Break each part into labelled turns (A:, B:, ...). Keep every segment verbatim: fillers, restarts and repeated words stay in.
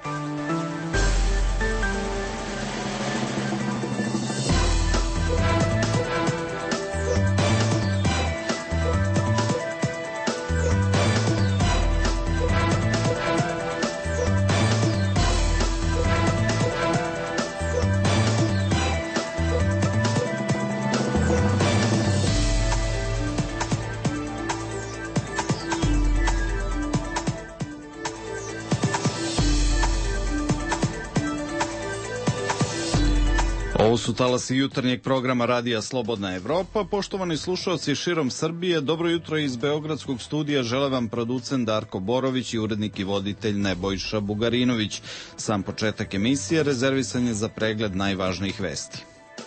A: Ovo su talasi jutarnjeg programa Radija Slobodna Evropa. Poštovani slušalci širom Srbije, dobro jutro iz Beogradskog studija žele vam producent Darko Borović i urednik i voditelj Nebojša Bugarinović. Sam početak emisije rezervisan je za pregled najvažnijih vesti.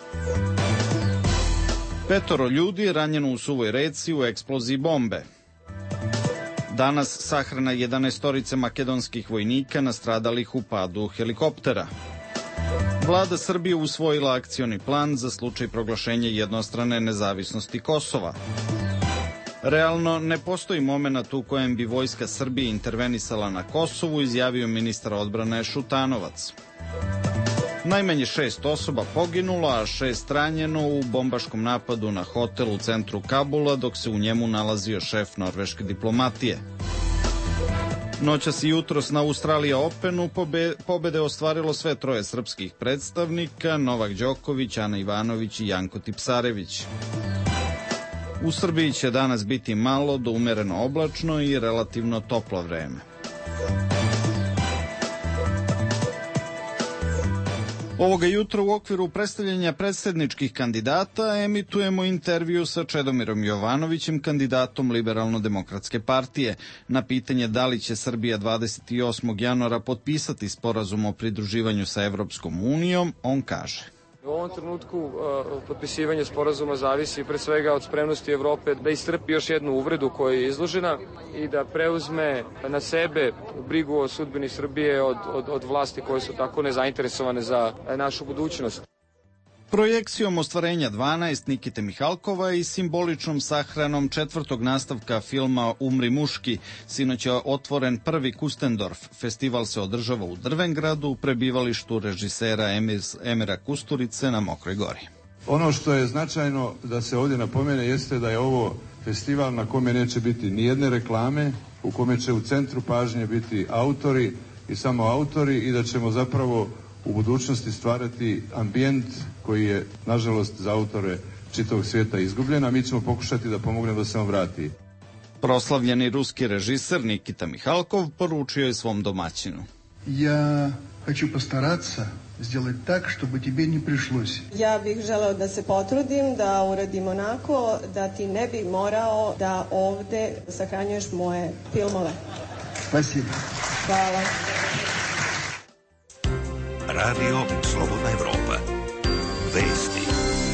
A: Petoro ljudi ranjeno u Suvoj Reci u eksploziji bombe. Danas sahrana jedanaestorice makedonskih vojnika nastradalih u padu helikoptera. Vlada Srbije usvojila akcioni plan za slučaj proglašenja jednostrane nezavisnosti Kosova. Realno ne postoji moment u kojem bi vojska Srbije intervenisala na Kosovu, izjavio ministar odbrane Šutanovac. Najmanje šest osoba poginulo, a šest ranjeno u bombaškom napadu na hotel u centru Kabula, dok se u njemu nalazio šef norveške diplomatije. Noćas i jutros na Australija Openu pobe, pobede ostvarilo sve troje srpskih predstavnika, Novak Đoković, Ana Ivanović i Janko Tipsarević. U Srbiji će danas biti malo do umereno oblačno i relativno toplo vreme. Ovoga jutra u okviru predstavljanja predsjedničkih kandidata emitujemo intervju sa Čedomirom Jovanovićem, kandidatom Liberalno-demokratske partije. Na pitanje da li će Srbija dvadeset osmog januara potpisati sporazum o pridruživanju sa Evropskom unijom, on kaže:
B: U ovom trenutku uh, potpisivanje sporazuma zavisi pre svega od spremnosti Evrope da istrpi još jednu uvredu koja je izložena i da preuzme na sebe brigu o sudbini Srbije od, od, od vlasti koje su tako nezainteresovane za našu budućnost.
A: Projekcijom ostvarenja dvanaest Nikite Mihalkova i simboličnom sahranom četvrtog nastavka filma Umri muški, sinoć je otvoren prvi Kustendorf. Festival se održava u Drvengradu, u prebivalištu režisera Emira Kusturice na Mokroj Gori.
C: Ono što je značajno da se ovdje napomene jeste da je ovo festival na kome neće biti nijedne reklame, u kome će u centru pažnje biti autori i samo autori i da ćemo zapravo u budućnosti stvarati ambijent koji je, nažalost, za autore čitavog svijeta izgubljen, a mi ćemo pokušati da pomognemo da se on vrati.
A: Proslavljeni ruski režiser Nikita Mihalkov poručio je svom domaćinu:
D: Ja hoću postarаться сделать так, чтобы тебе не пришлось.
E: Ja bih želeo da se potrudim da uradim onako da ti ne bi morao da ovde sahranjuješ moje filmove.
D: Спасибо.
E: Hvala.
F: Radio Slobodna Evropa. Vesti.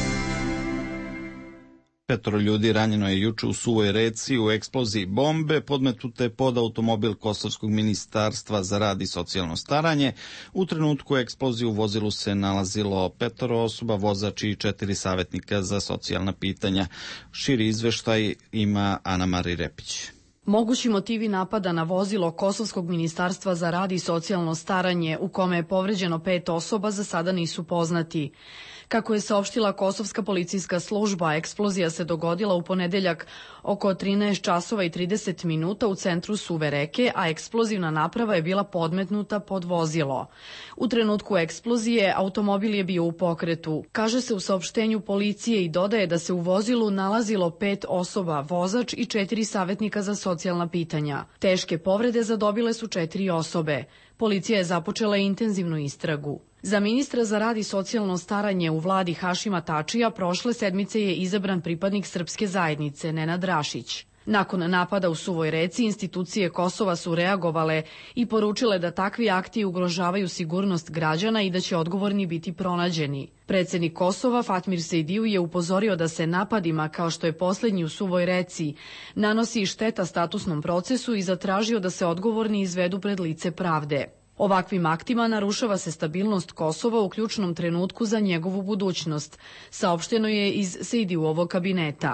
A: Petoro ljudi ranjeno je juče u Suvoj Reci u eksploziji bombe podmetnute pod automobil Kosovskog ministarstva za rad i socijalno staranje. U trenutku eksplozije u vozilu se nalazilo petoro osoba, vozač i četiri savjetnika za socijalna pitanja. Širi izveštaj ima Ana Mari Repić.
G: Mogući motivi napada na vozilo Kosovskog ministarstva za rad i socijalno staranje, u kome je povređeno pet osoba, za sada nisu poznati. Kako je saopštila Kosovska policijska služba, eksplozija se dogodila u ponedeljak oko trinaest časova i trideset minuta u centru Suve Reke, a eksplozivna naprava je bila podmetnuta pod vozilo. U trenutku eksplozije automobil je bio u pokretu. Kaže se u saopštenju policije i dodaje da se u vozilu nalazilo pet osoba, vozač i četiri savjetnika za socijalna pitanja. Teške povrede zadobile su četiri osobe. Policija je započela intenzivnu istragu. Za ministra za rad i socijalno staranje u vladi Hašima Tačija prošle sedmice je izabran pripadnik srpske zajednice Nenad Rašić. Nakon napada u Suvoj Reci, institucije Kosova su reagovale i poručile da takvi akti ugrožavaju sigurnost građana i da će odgovorni biti pronađeni. Predsjednik Kosova Fatmir Sejdiju je upozorio da se napadima, kao što je posljednji u Suvoj Reci, nanosi šteta statusnom procesu i zatražio da se odgovorni izvedu pred lice pravde. Ovakvim aktima narušava se stabilnost Kosova u ključnom trenutku za njegovu budućnost, saopšteno je iz Sejdijevog kabineta.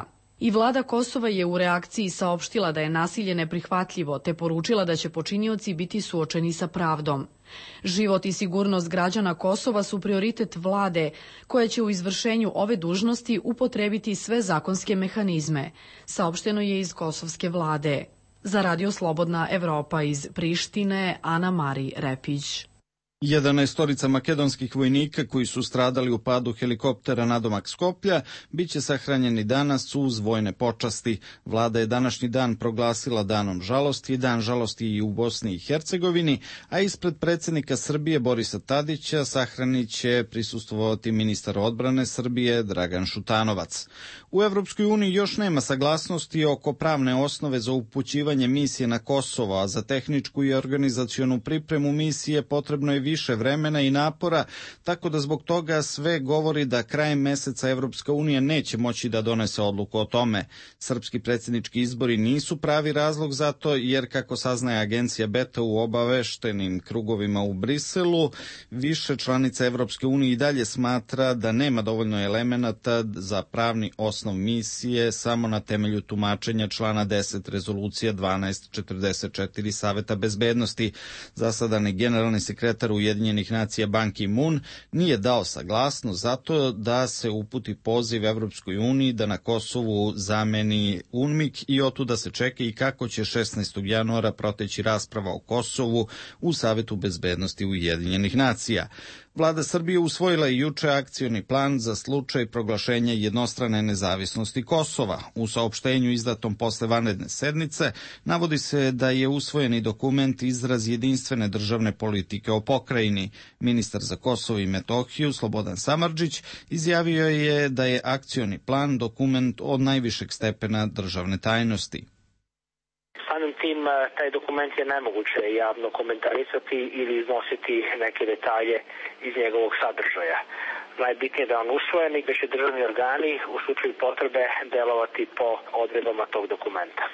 G: I vlada Kosova je u reakciji saopštila da je nasilje neprihvatljivo, te poručila da će počinioci biti suočeni sa pravdom. Život i sigurnost građana Kosova su prioritet vlade, koja će u izvršenju ove dužnosti upotrebiti sve zakonske mehanizme, saopšteno je iz kosovske vlade. Za Radio Slobodna Evropa iz Prištine, Ana Mari Repić.
A: Jedanaestorica makedonskih vojnika koji su stradali u padu helikoptera nadomak Skoplja biće sahranjeni danas uz vojne počasti. Vlada je današnji dan proglasila danom žalosti, dan žalosti i u Bosni i Hercegovini, a ispred predsjednika Srbije Borisa Tadića sahranit će prisustvovati ministar odbrane Srbije Dragan Šutanovac. U Evropskoj uniji još nema saglasnosti oko pravne osnove za upućivanje misije na Kosovo, a za tehničku i organizacionu pripremu misije potrebno je više vremena i napora, tako da zbog toga sve govori da krajem meseca Evropska unija neće moći da donese odluku o tome. Srpski predsjednički izbori nisu pravi razlog za to, jer kako saznaje agencija Beta u obaveštenim krugovima u Briselu, više članica Evropske unije i dalje smatra da nema dovoljno elemenata za pravni osnov misije samo na temelju tumačenja člana deset rezolucija dvanaest četrdeset četiri Saveta bezbednosti. Zasadani generalni sekretar Ujedinjenih nacija Ban Ki-moon nije dao saglasnost zato da se uputi poziv Evropskoj uniji da na Kosovu zameni UNMIK i otuda se čeka i kako će šesnaestog januara proteći rasprava o Kosovu u Savetu bezbednosti Ujedinjenih nacija. Vlada Srbije usvojila je juče akcioni plan za slučaj proglašenja jednostrane nezavisnosti Kosova. U saopštenju izdatom posle vanredne sednice navodi se da je usvojeni dokument izraz jedinstvene državne politike o pokrajini. Ministar za Kosovo i Metohiju Slobodan Samardžić izjavio je da je akcioni plan dokument od najvišeg stepena državne tajnosti.
H: Samim tim, taj dokument je nemoguće javno komentarisati ili iznositi neke detalje iz njegovog sadržaja. Najbitnije je da je on usvojen i da će državni organi u slučaju potrebe delovati po odredbama tog dokumenta,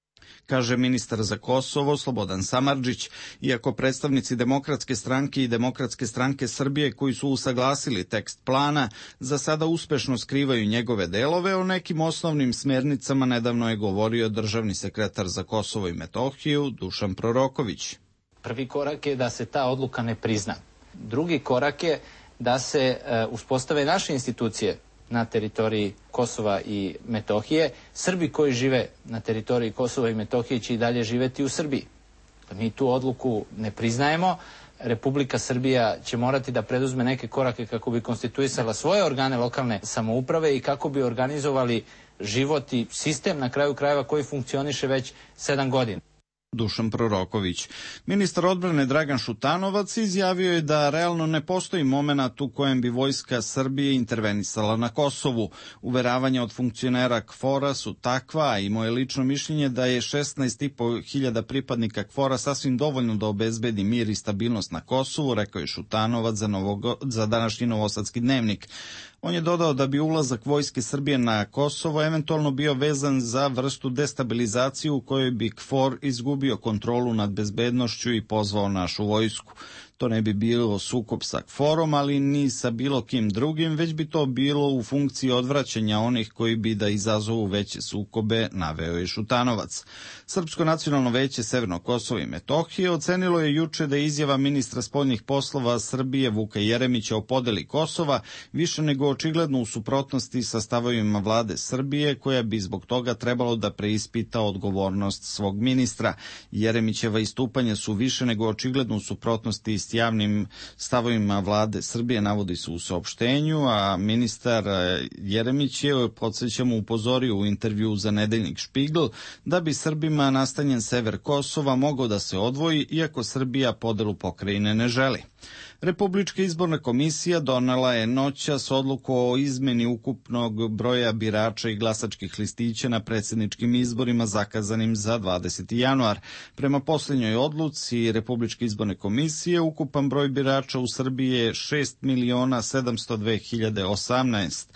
A: kaže ministar za Kosovo Slobodan Samardžić. Iako predstavnici Demokratske stranke i Demokratske stranke Srbije koji su usaglasili tekst plana za sada uspešno skrivaju njegove delove, o nekim osnovnim smernicama nedavno je govorio državni sekretar za Kosovo i Metohiju Dušan Proroković.
I: Prvi korak je da se ta odluka ne prizna. Drugi korak je da se uh, uspostave naše institucije na teritoriji Kosova i Metohije. Srbi koji žive na teritoriji Kosova i Metohije će i dalje živeti u Srbiji. Mi tu odluku ne priznajemo. Republika Srbija će morati da preduzme neke korake kako bi konstituisala svoje organe lokalne samouprave i kako bi organizovali život i sistem na kraju krajeva koji funkcioniše već sedam godina.
A: Dušan Proroković. Ministar odbrane Dragan Šutanovac izjavio je da realno ne postoji momenat u kojem bi vojska Srbije intervenisala na Kosovu. Uveravanja od funkcionera KFOR-a su takva, a i moje lično mišljenje da je šesnaest i po hiljada pripadnika KFOR-a sasvim dovoljno da obezbedi mir i stabilnost na Kosovu, rekao je Šutanovac za, novogo, za današnji Novosadski dnevnik. On je dodao da bi ulazak vojske Srbije na Kosovo eventualno bio vezan za vrstu destabilizacije u kojoj bi KFOR izgubio kontrolu nad bezbednošću i pozvao našu vojsku. To ne bi bilo sukob sa KFOR-om, ali ni sa bilo kim drugim, već bi to bilo u funkciji odvraćanja onih koji bi da izazovu veće sukobe, naveo je Šutanovac. Srpsko nacionalno veće Severno Kosovo i Metohije ocenilo je juče da je izjava ministra spoljnih poslova Srbije Vuka Jeremića o podeli Kosova više nego očigledno u suprotnosti sa stavovima vlade Srbije, koja bi zbog toga trebalo da preispita odgovornost svog ministra. Jeremićeva istupanja su više nego očigledno u suprotnosti s javnim stavovima vlade Srbije, navodi se u saopštenju, a ministar Jeremić je, podsjećamo, upozorio u intervju za nedeljnik Špigl da bi Srbima nastanjen sever Kosova mogao da se odvoji, iako Srbija podelu pokrajine ne želi. Republička izborna komisija donela je noćas odluku o izmeni ukupnog broja birača i glasačkih listića na predsjedničkim izborima zakazanim za dvadeseti januar. Prema posljednjoj odluci Republičke izborne komisije, ukupan broj birača u Srbiji je šest miliona sedamsto dve hiljade osamnaest.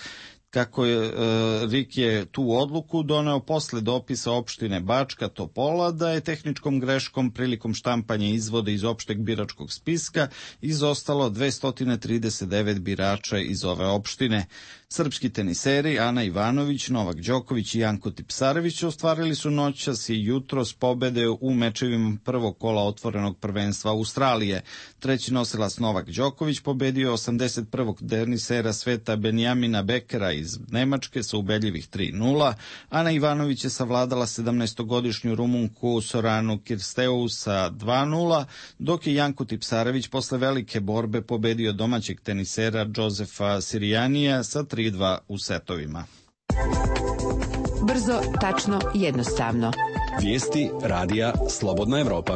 A: Kako je e, R I K je tu odluku doneo posle dopisa opštine Bačka Topola da je tehničkom greškom prilikom štampanja izvoda iz opšteg biračkog spiska izostalo dvesta trideset devet birača iz ove opštine. Srpski teniseri Ana Ivanović, Novak Đoković i Janko Tipsarević ostvarili su noćas i jutros pobede u mečevima prvog kola otvorenog prvenstva Australije. Treći nosilac Novak Đoković pobedio osamdeset prvog tenisera sveta Benjamina Bekera iz Nemačke sa ubedljivih tri nula. Ana Ivanović je savladala sedamnaestogodišnju Rumunku Soranu Kirsteu sa dva nula, dok je Janko Tipsarević posle velike borbe pobedio domaćeg tenisera Josefa Sirijanija sa tri dva u setovima.
J: Brzo, tačno, jednostavno.
K: Vijesti radija Slobodna Evropa.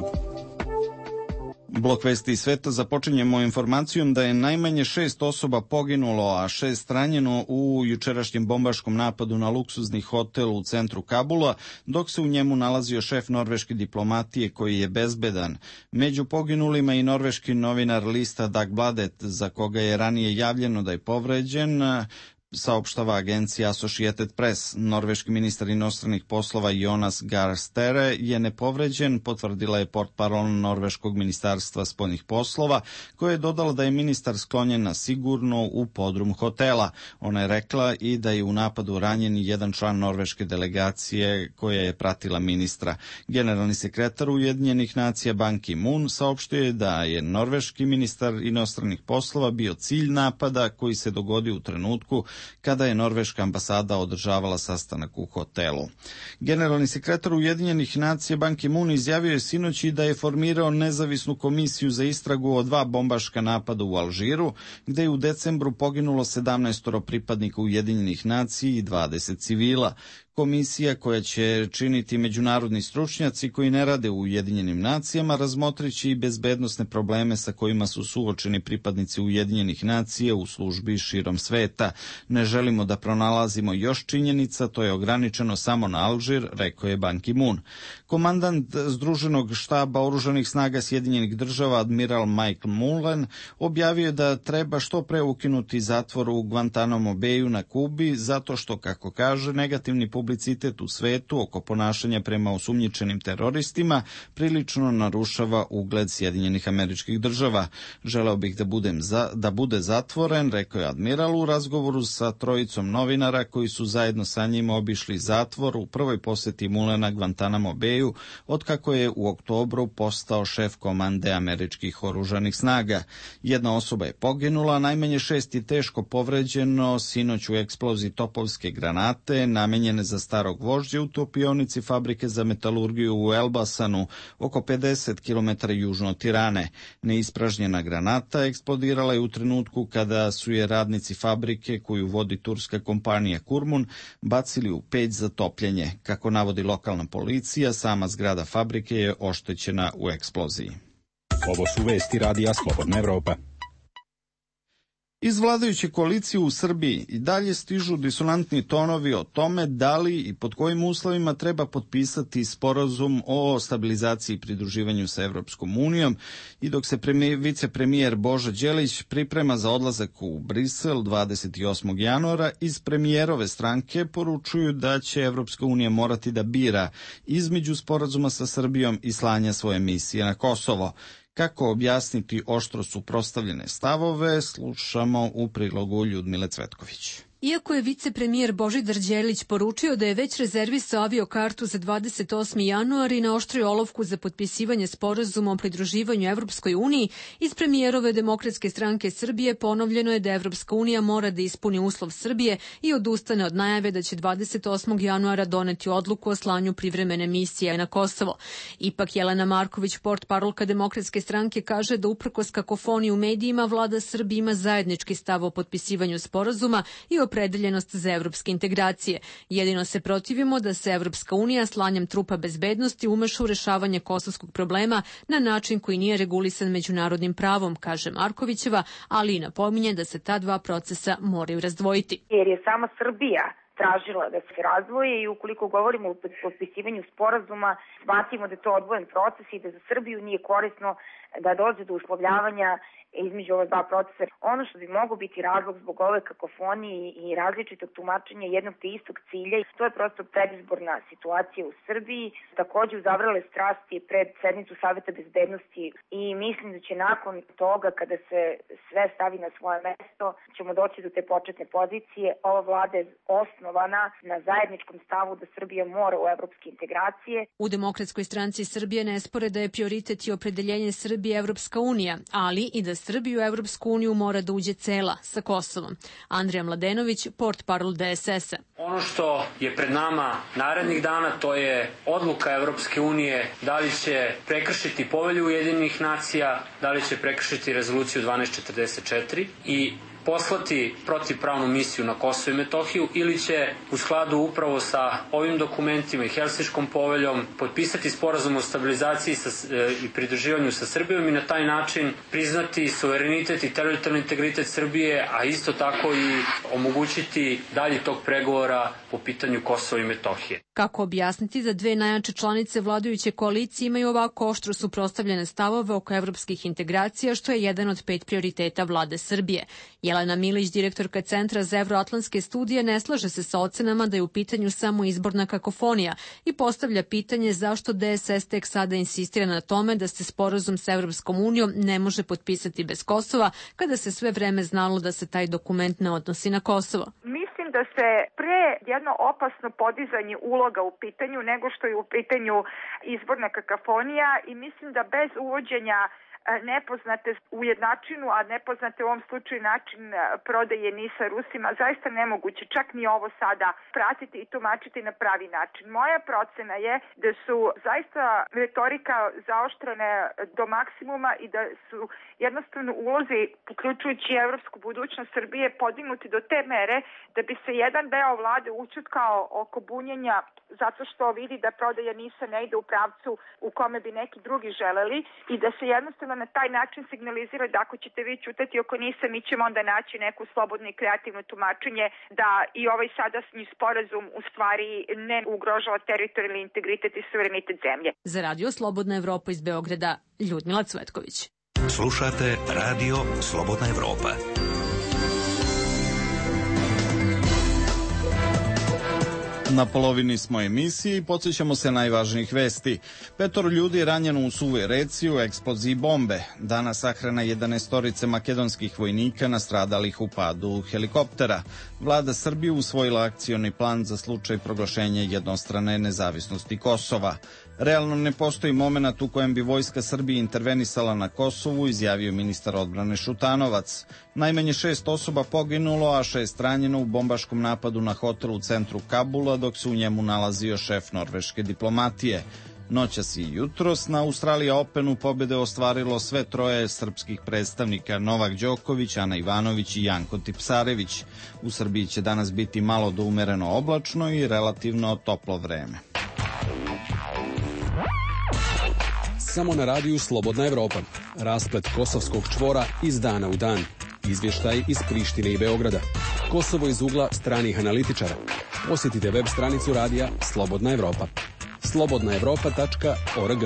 A: Blok vesti iz sveta započinjemo informacijom da je najmanje šest osoba poginulo, a šest ranjeno u jučerašnjem bombaškom napadu na luksuzni hotel u centru Kabula, dok se u njemu nalazio šef norveške diplomatije koji je bezbedan. Među poginulima i norveški novinar lista Dagbladet, za koga je ranije javljeno da je povređen, saopštava agencija Associated Press. Norveški ministar inostranih poslova Jonas Gahr Støre je nepovređen, potvrdila je portparol norveškog ministarstva spoljnih poslova, koja je dodala da je ministar sklonjen na sigurno u podrum hotela. Ona je rekla i da je u napadu ranjen jedan član norveške delegacije koja je pratila ministra. Generalni sekretar Ujedinjenih nacija Ban Ki-moon saopštio je da je norveški ministar inostranih poslova bio cilj napada koji se dogodio u trenutku kada je norveška ambasada održavala sastanak u hotelu. Generalni sekretar Ujedinjenih nacija Ban Ki-moon izjavio je sinoć i da je formirao nezavisnu komisiju za istragu o dva bombaška napada u Alžiru, gde je u decembru poginulo sedamnaest pripadnika Ujedinjenih nacija i dvadeset civila. Komisija, koja će činiti međunarodni stručnjaci koji ne rade u Ujedinjenim nacijama, razmotrići i bezbednosne probleme sa kojima su suočeni pripadnici Ujedinjenih nacija u službi širom sveta. Ne želimo da pronalazimo još činjenica, to je ograničeno samo na Alžir, rekao je Ban Ki-moon. Komandant Združenog štaba oružanih snaga Sjedinjenih država, admiral Michael Mullen, objavio da treba što pre ukinuti zatvor u Guantanamo Bayu na Kubi, zato što, kako kaže, negativni publicitet u svetu oko ponašanja prema osumnjičenim teroristima prilično narušava ugled Sjedinjenih Američkih Država. Želeo bih da, budem za, da bude zatvoren, rekao je admiral u razgovoru sa trojicom novinara koji su zajedno sa njim obišli zatvor u prvoj poseti Mulena Guantanamo Bayu otkako je u oktobru postao šef komande američkih oružanih snaga. Jedna osoba je poginula, najmanje šest je teško povređeno sinoć u eksploziji topovske granate namenjene za starog vožđa u topionici fabrike za metalurgiju u Elbasanu, oko pedeset kilometara južno od Tirane. Neispražnjena granata eksplodirala je u trenutku kada su je radnici fabrike, koju vodi turska kompanija Kurmun, bacili u peć za topljenje. Kako navodi lokalna policija, sama zgrada fabrike je oštećena u eksploziji.
K: Ovo su vesti radija Slobodna Evropa.
A: Iz vladajuće koalicije u Srbiji i dalje stižu disonantni tonovi o tome da li i pod kojim uslovima treba potpisati sporazum o stabilizaciji i pridruživanju sa Evropskom unijom, i dok se premijer, vicepremijer Boža Đelić priprema za odlazak u Brisel dvadeset osmog januara, iz premijerove stranke poručuju da će Evropska unija morati da bira između sporazuma sa Srbijom i slanja svoje misije na Kosovo. Kako objasniti oštro suprotstavljene stavove, slušamo u prilogu Ljudmile Cvetković.
L: Iako je vicepremijer Božidar Đelić poručio da je već rezervisao aviokartu za dvadeset osmi januar i naoštrio olovku za potpisivanje sporazuma o pridruživanju Evropskoj uniji, iz premijerove Demokratske stranke Srbije ponovljeno je da Evropska unija mora da ispuni uslov Srbije i odustane od najave da će dvadeset osmog januara doneti odluku o slanju privremene misije na Kosovo. Ipak Jelena Marković, portparolka Demokratske stranke, kaže da uprkos kakofoniji u medijima, vlada Srbije ima zajednički stav o potpisivanju sporazuma i o opredeljenost za evropske integracije. Jedino se protivimo da se Evropska unija slanjem trupa bezbednosti umeša u rešavanje kosovskog problema na način koji nije regulisan međunarodnim pravom, kaže Markovićeva, ali i napominje da se ta dva procesa moraju razdvojiti.
M: Jer je sama Srbija tražila da se razvoje i ukoliko govorimo o potpisivanju sporazuma, smatramo da je to odvojen proces i da za Srbiju nije korisno da dođe do uslovljavanja između ove dva procesa. Ono što bi moglo biti razlog zbog ove kakofonije i različitog tumačenja jednog te istog cilja, to je prosto predizborna situacija u Srbiji, takođe uzavrale strasti pred sednicu Saveta bezbednosti i mislim da će nakon toga, kada se sve stavi na svoje mesto, ćemo doći do te početne pozicije. Ova vlada je osnovana na zajedničkom stavu da Srbija mora u evropske integracije.
L: U Demokratskoj stranci Srbije ne spore da je prioritet i opredeljenje Srbije Evropska unija, ali i da Srbiju u Evropsku uniju mora da uđe cela sa Kosovom. Andrija Mladenović, portparol D S S-a.
N: Ono što je pred nama narednih dana, to je odluka Evropske unije da li će prekršiti Povelju Ujedinjenih nacija, da li će prekršiti rezoluciju dvanaest četrdeset četiri i poslati protivpravnu misiju na Kosovo i Metohiju ili će u skladu upravo sa ovim dokumentima i Helsinškom poveljom potpisati sporazum o stabilizaciji sa, e, i pridruživanju sa Srbijom i na taj način priznati suverenitet i teritorijalni integritet Srbije, a isto tako i omogućiti dalji tok pregovora po pitanju Kosova i Metohije.
L: Kako objasniti da dve najjače članice vladajuće koalicije imaju ovako oštro suprotstavljene stavove oko evropskih integracija, što je jedan od pet prioriteta vlade Srbije? Jelena Milić, direktorka Centra za evroatlantske studije, ne slaže se sa ocenama da je u pitanju samo izborna kakofonija i postavlja pitanje zašto D S S tek sada insistira na tome da se sporazum sa Evropskom unijom ne može potpisati bez Kosova, kada se sve vreme znalo da se taj dokument ne odnosi na Kosovo.
O: Mislim da se pre jedno opasno podizanje uloga u pitanju nego što je u pitanju izborna kakofonija i mislim da bez uvođenja nepoznate ujednačinu, a nepoznate u ovom slučaju način prodaje NIS-a Rusima, zaista nemoguće čak ni ovo sada pratiti i tumačiti na pravi način. Moja procena je da su zaista retorika zaoštrene do maksimuma i da su jednostavno ulozi, uključujući evropsku budućnost Srbije, podignuti do te mere da bi se jedan deo vlade učutkao oko bunjenja zato što vidi da prodaja NIS-a ne ide u pravcu u kome bi neki drugi želeli i da se jednostavno na taj način signalizira da ako ćete vi ćutati oko NIS-a, mi ćemo onda naći neku slobodno i kreativno tumačenje da i ovaj sadašnji sporazum u stvari ne ugrožava teritorijalni integritet i suverenitet zemlje.
L: Za Radio Slobodna Evropa iz Beograda, Ljudmila Cvetković.
F: Slušate Radio Slobodna Evropa.
A: Na polovini smo emisiji i podsjećamo se najvažnijih vesti. Petoro ljudi je ranjeno u Suvoj Reci u eksploziji bombe. Danas sahrana jedanaestorice makedonskih vojnika nastradalih u padu helikoptera. Vlada Srbije usvojila akcioni plan za slučaj proglašenja jednostrane nezavisnosti Kosova. Realno ne postoji moment u kojem bi vojska Srbije intervenisala na Kosovu, izjavio ministar odbrane Šutanovac. Najmanje šest osoba poginulo, a šest ranjeno u bombaškom napadu na hotel u centru Kabula, dok se u njemu nalazio šef norveške diplomatije. Noćas i jutros na Australija Openu pobjede ostvarilo sve troje srpskih predstavnika Novak Đoković, Ana Ivanović i Janko Tipsarević. U Srbiji će danas biti malo do umereno oblačno i relativno toplo vreme.
K: Samo na radiju Slobodna Evropa. Rasplet kosovskog čvora iz dana u dan. Izvještaj iz Prištine i Beograda. Kosovo iz ugla stranih analitičara. Posjetite web stranicu radija Slobodna Evropa. slobodna evropa tačka org.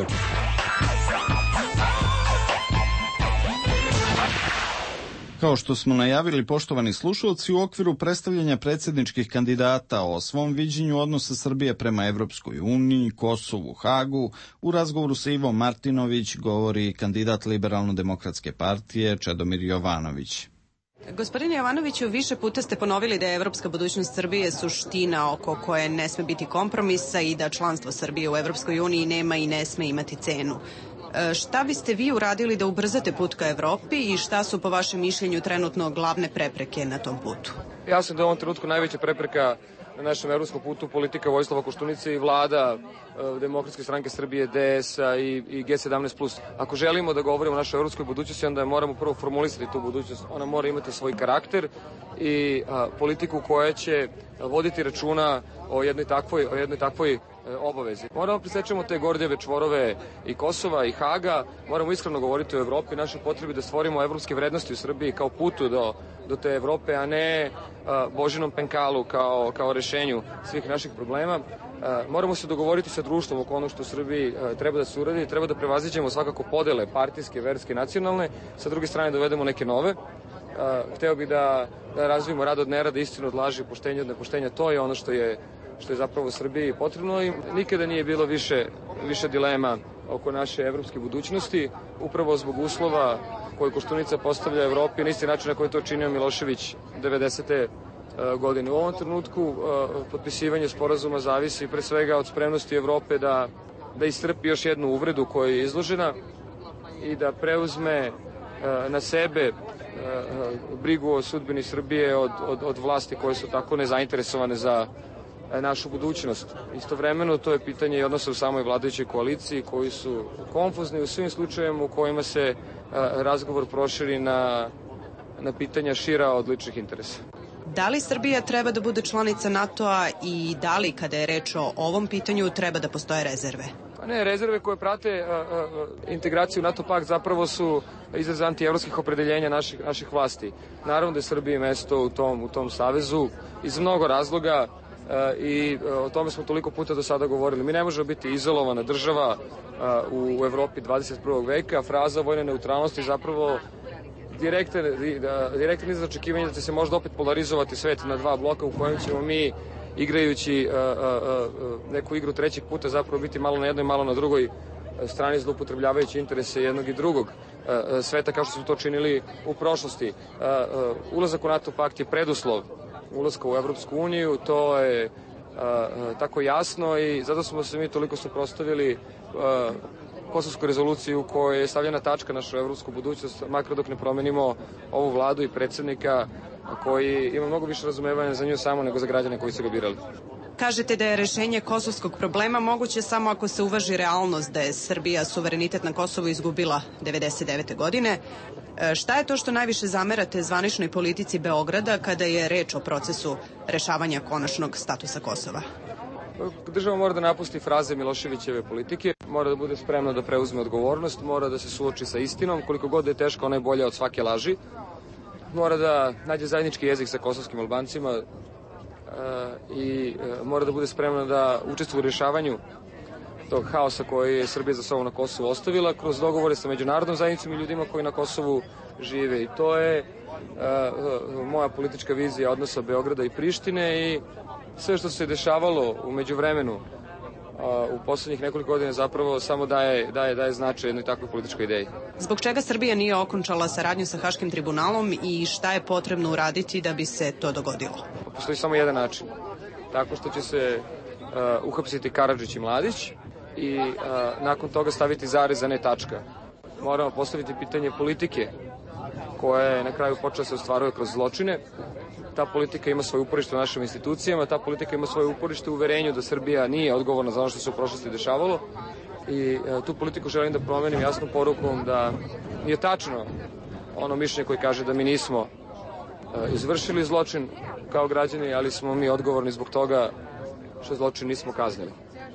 A: Kao što smo najavili, poštovani slušalci, u okviru predstavljanja predsjedničkih kandidata o svom viđenju odnosa Srbije prema Evropskoj uniji, Kosovu, Hagu, u razgovoru sa Ivom Martinović govori kandidat Liberalno-demokratske partije Čedomir Jovanović.
P: Gospodine Jovanoviću, više puta ste ponovili da je evropska budućnost Srbije suština oko koje ne sme biti kompromisa i da članstvo Srbije u Evropskoj uniji nema i ne sme imati cenu. Šta biste vi uradili da ubrzate put ka Evropi i šta su po vašem mišljenju trenutno glavne prepreke na tom putu?
B: Ja sam da u ovom trenutku najveća prepreka na našem evropskom putu politika Vojislava Koštunice i vlada Demokratske stranke Srbije, D S-a i, i G sedamnaest plus. Ako želimo da govorimo o našoj evropskoj budućnosti, onda moramo prvo formulisati tu budućnost. Ona mora imati svoj karakter i a, politiku koja će voditi računa o jednoj takvoj, o jednoj takvoj obavezi. Moramo presečemo te Gordijeve čvorove i Kosova i Haga, moramo iskreno govoriti o Evropi, našoj potrebi da stvorimo evropske vrednosti u Srbiji kao putu do do te Evrope, a ne Božinom penkalu kao, kao rešenju svih naših problema. Moramo se dogovoriti sa društvom oko onog što u Srbiji treba da se uradi, treba da prevaziđemo svakako podele partijske, verske, nacionalne, sa druge strane dovedemo neke nove. Hteo bih da, da razvijemo rad od nerada, istinu od laži, poštenje od nepoštenja, to je ono što je, što je zapravo u Srbiji potrebno i nikada nije bilo više, više dilema oko naše evropske budućnosti, upravo zbog uslova koje Koštunica postavlja Evropi, na isti način na koji to činio Milošević devedesete godine. U ovom trenutku potpisivanje sporazuma zavisi pre svega od spremnosti Evrope da, da istrpi još jednu uvredu koja je izložena i da preuzme na sebe brigu o sudbini Srbije od, od, od vlasti koje su tako nezainteresovane za našu budućnost. Istovremeno to je pitanje i odnosa u samoj vladajućoj koaliciji koji su konfuzni u svim slučajevima u kojima se razgovor proširi na, na pitanja šira od ličnih interesa.
P: Da li Srbija treba da bude članica NATO-a i da li, kada je reč o ovom pitanju, treba da postoje rezerve?
B: Ne, rezerve koje prate a, a, integraciju NATO pakt zapravo su izraz antievropskih opredeljenja naših, naših vlasti. Naravno da je Srbiji mesto u tom, u tom savezu iz mnogo razloga a, i a, o tome smo toliko puta do sada govorili. Mi ne možemo biti izolovana država a, u Evropi dvadeset prvog veka. Fraza vojne neutralnosti zapravo direktan, direktan izraz očekivanja da će se možda opet polarizovati svet na dva bloka u kojem ćemo mi igrajući a, a, a, neku igru trećeg puta zapravo biti malo na jednoj, malo na drugoj strani zloupotrebljavajući interese jednog i drugog a, a, sveta kao što smo to činili u prošlosti. A, a, ulazak u NATO pakt je preduslov ulaska u Evropsku uniju, to je a, a, tako jasno i zato smo se mi toliko suprotstavili a, Kosovsku rezoluciju u kojoj je stavljena tačka našu evropsku budućnost, makar dok ne promenimo ovu vladu i predsednika koji ima mnogo više razumevanja za nju samo nego za građane koji su ga birali.
P: Kažete da je rešenje kosovskog problema moguće samo ako se uvaži realnost da je Srbija suverenitet na Kosovu izgubila devedeset devete godine. Šta je to što najviše zamerate zvaničnoj politici Beograda kada je reč o procesu rešavanja konačnog statusa Kosova?
B: Država mora da napusti fraze Miloševićeve politike, mora da bude spremna da preuzme odgovornost, mora da se suoči sa istinom, koliko god da je teško, ona je bolja od svake laži. Mora da nađe zajednički jezik sa kosovskim Albancima e, i e, mora da bude spremna da učestvuje u rješavanju tog haosa koji je Srbija za sobom na Kosovu ostavila kroz dogovore sa međunarodnom zajednicom i ljudima koji na Kosovu žive. I to je e, moja politička vizija odnosa Beograda i Prištine i sve što se dešavalo u međuvremenu u poslednjih nekoliko godina zapravo samo daje, daje, daje značaj jednoj takvoj političkoj ideji.
P: Zbog čega Srbija nije okončala saradnju sa Haškim tribunalom i šta je potrebno uraditi da bi se to dogodilo?
B: Postoji samo jedan način. Tako što će se uh, uhapsiti Karadžić i Mladić i uh, nakon toga staviti zarez, a ne tačka. Moramo postaviti pitanje politike koja je na kraju počela se ostvaruje kroz zločine. Ta politika ima svoje uporište u našim institucijama, ta politika ima svoje uporište u uverenju da Srbija nije odgovorna za ono što se u prošlosti dešavalo i e, tu politiku želim da promenim jasnom porukom da nije tačno ono mišljenje koje kaže da mi nismo e, izvršili zločin kao građani, ali smo mi odgovorni zbog toga što zločin nismo kaznili.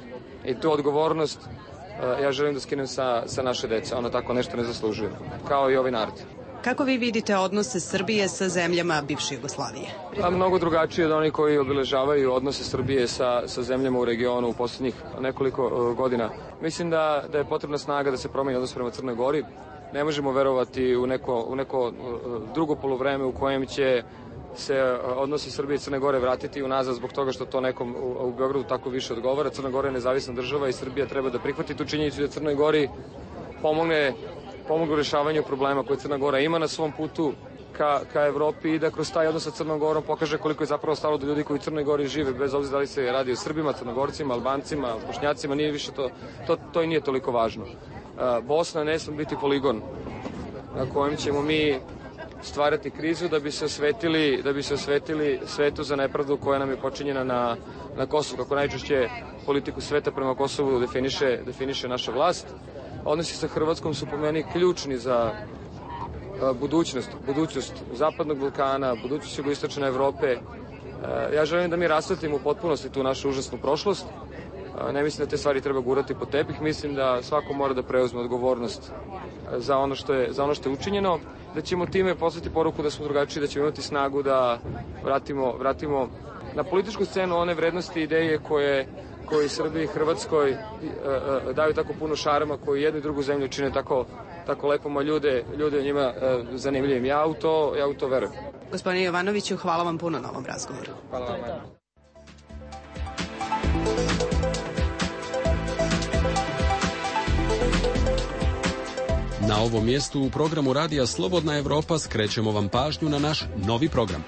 B: I tu odgovornost e, ja želim da skinem sa, sa naše dece, ono tako nešto ne zaslužuje, kao i ovaj narod.
P: Kako vi vidite odnose Srbije sa zemljama bivše Jugoslavije?
B: A mnogo drugačije od onih koji obeležavaju odnose Srbije sa, sa zemljama u regionu u poslednjih nekoliko uh, godina. Mislim da, da je potrebna snaga da se promeni odnos prema Crnoj Gori. Ne možemo verovati u neko, u neko uh, drugo polovreme u kojem će se uh, odnosi Srbije i Crne Gore vratiti unazad zbog toga što to nekom u, u Beogradu tako više odgovara. Crna Gora je nezavisna država i Srbija treba da prihvati tu činjenicu da Crnoj Gori pomogne pomogu rešavanju problema koje Crna Gora ima na svom putu ka, ka Evropi i da kroz taj odnos sa Crnom Gorom pokaže koliko je zapravo stalo do ljudi koji u Crnoj Gori žive, bez obzira da li se radi o Srbima, Crnogorcima, Albancima, Bošnjacima, nije više to, to, to i nije toliko važno. Uh, Bosna ne sme biti poligon na kojem ćemo mi stvarati krizu da bi se osvetili, da bi se osvetili svetu za nepravdu koja nam je počinjena na, na Kosovu, kako najčešće politiku sveta prema Kosovu definiše, definiše naša vlast. Odnosi sa Hrvatskom su po meni ključni za budućnost, budućnost Zapadnog Balkana, budućnost jugoistočne Evrope. Ja želim da mi rasvetlimo u potpunosti tu našu užasnu prošlost Ne mislim da te stvari treba gurati po tepih, mislim da svako mora da preuzme odgovornost za ono što je, za ono što je učinjeno, da ćemo time poslati poruku da smo drugačiji, da ćemo imati snagu da vratimo, vratimo na političku scenu one vrednosti i ideje koje, koje Srbiji i Hrvatskoj daju tako puno šarma, koji jednu i drugu zemlju čine tako, tako lepom, a ljude, ljude njima zanimljivim. Ja u to, ja u to verujem.
P: Gospodine Jovanoviću, hvala vam puno na ovom razgovoru.
B: Hvala vam.
K: Na ovom mjestu u programu Radija Slobodna Evropa skrećemo vam pažnju na naš novi program.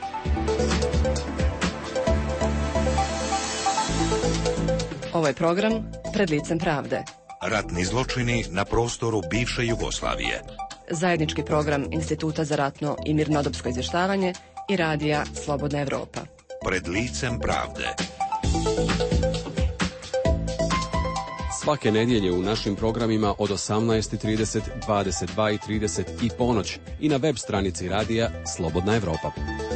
Q: Ovo je program Pred licem pravde.
F: Ratni zločini na prostoru bivše Jugoslavije.
Q: Zajednički program Instituta za ratno i mirnodopsko izvještavanje i Radija Slobodna Evropa.
F: Pred licem pravde.
K: Svake nedjelje u našim programima od osamnaest i trideset, dvadeset dva i trideset i ponoć i na web stranici Radija Slobodna Evropa.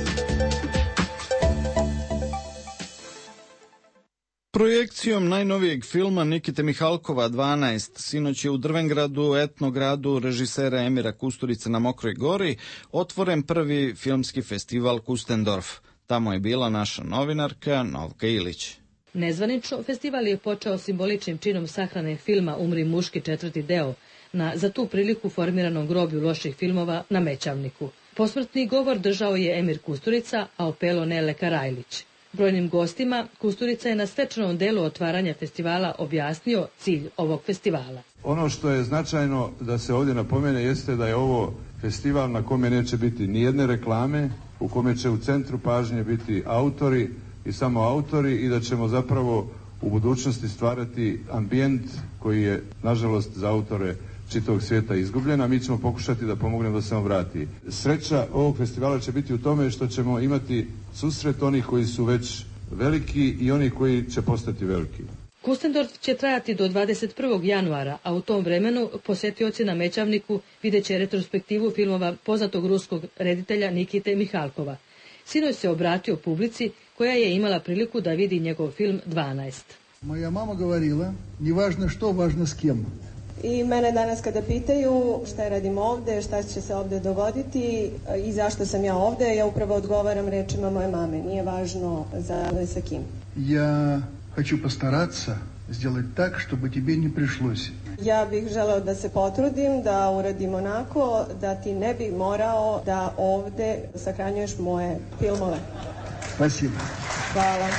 A: Projekcijom najnovijeg filma Nikite Mihalkova dvanaest sinoć je u Drvengradu, etnogradu režisera Emira Kusturice na Mokroj Gori, otvoren prvi filmski festival Kustendorf. Tamo je bila naša novinarka Novka Ilić.
R: Nezvanično, festival je počeo simboličnim činom sahrane filma Umri muški četvrti deo na za tu priliku formiranom groblju loših filmova na Mećavniku. Posmrtni govor držao je Emir Kusturica, a opelo Nele Karajlić. Brojnim gostima Kusturica je na svečanom delu otvaranja festivala objasnio cilj ovog festivala.
C: Ono što je značajno da se ovdje napomene jeste da je ovo festival na kome neće biti nijedne reklame, u kome će u centru pažnje biti autori i samo autori i da ćemo zapravo u budućnosti stvarati ambijent koji je, nažalost, za autore čitavog svijeta izgubljen, a mi ćemo pokušati da pomognemo da se on vrati. Sreća ovog festivala će biti u tome što ćemo imati susret onih koji su već veliki i onih koji će postati veliki.
R: Kustendorf će trajati do dvadeset prvog januara, a u tom vremenu posjetioci na Mećavniku vidjet će retrospektivu filmova poznatog ruskog reditelja Nikite Mihalkova. Sinoć se obratio publici koja je imala priliku da vidi njegov film dvanaest.
D: Moja mama govorila, ni važno što, važno s kim.
E: I mene danas kada pitaju šta radim ovde, šta će se ovde dogoditi i zašto sam ja ovde, ja upravo odgovaram rečima moje mame. Nije važno za sa kim.
D: Ja hoću postarаться сделать так, чтобы тебе не пришлось.
E: Ja bih želeo da se potrudim, da uradim onako da ti ne bi morao da ovde sahranjuješ moje filmove.
D: Спасибо.
E: Hvala.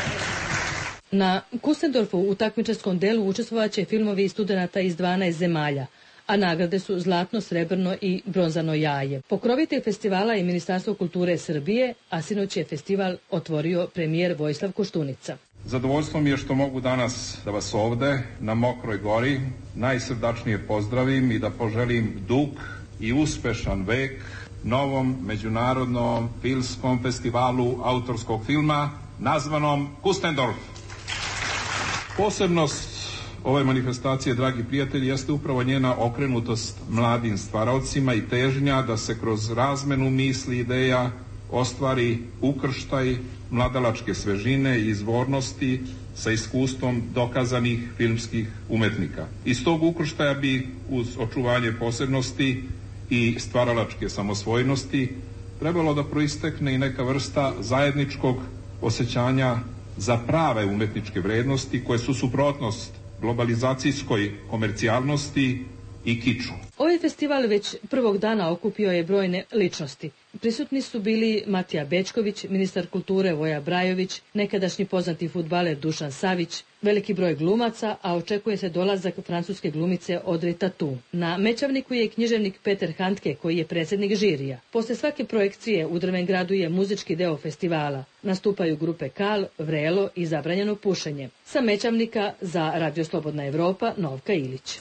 R: Na Kustendorfu u takmičarskom delu učestvovaće filmovi studenata iz dvanaest zemalja, a nagrade su zlatno, srebrno i bronzano jaje. Pokrovitelj festivala je Ministarstvo kulture Srbije, a sinoć je festival otvorio premijer Vojislav Koštunica.
S: Zadovoljstvo mi je što mogu danas da vas ovde, na Mokroj Gori, najsrdačnije pozdravim i da poželim dug i uspešan vek novom međunarodnom filmskom festivalu autorskog filma nazvanom Kustendorf. Posebnost ove manifestacije, dragi prijatelji, jeste upravo njena okrenutost mladim stvaraocima i težnja da se kroz razmenu misli i ideja ostvari ukrštaj mladalačke svežine i izvornosti sa iskustvom dokazanih filmskih umetnika. Iz tog ukrštaja bi uz očuvanje posebnosti i stvaralačke samosvojnosti trebalo da proistekne i neka vrsta zajedničkog osjećanja za prave umetničke vrednosti koje su suprotnost globalizacijskoj komercijalnosti i kiču.
R: Ovaj festival već prvog dana okupio je brojne ličnosti. Prisutni su bili Matija Bečković, ministar kulture Voja Brajović, nekadašnji poznati fudbaler Dušan Savić, veliki broj glumaca, a očekuje se dolazak francuske glumice Audrey Tautou. Na Mećavniku je književnik Peter Handke, koji je predsjednik žirija. Posle svake projekcije u Drvengradu je muzički deo festivala. Nastupaju grupe Kal, Vrelo i Zabranjeno pušenje. Sa Mećavnika za Radio Slobodna Evropa, Novka Ilić.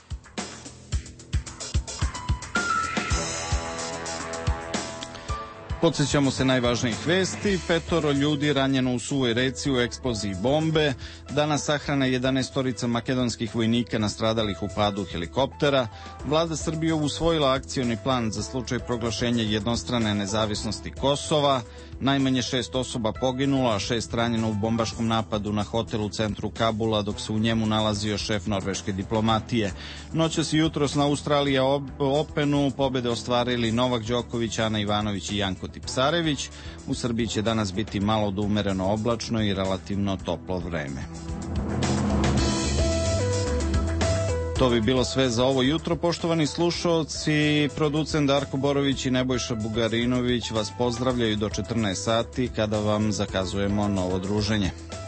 A: Podsjećamo se najvažnijih vesti. Petoro ljudi ranjeno u Suvoj Reci u eksploziji bombe. Danas sahrana jedanaestorica makedonskih vojnika nastradalih u padu helikoptera. Vlada Srbije usvojila akcioni plan za slučaj proglašenja jednostrane nezavisnosti Kosova. Najmanje šest osoba poginulo, a šest ranjeno u bombaškom napadu na hotel u centru Kabula, dok se u njemu nalazio šef norveške diplomatije. Noćas i jutros na Australija Openu pobede ostvarili Novak Đoković, Ana Ivanović i Janko Tipsarević. U Srbiji će danas biti malo do umereno oblačno i relativno toplo vreme. To bi bilo sve za ovo jutro, poštovani slušaoci. Producent Darko Borović i Nebojša Bugarinović vas pozdravljaju do četrnaest sati kada vam zakazujemo novo druženje.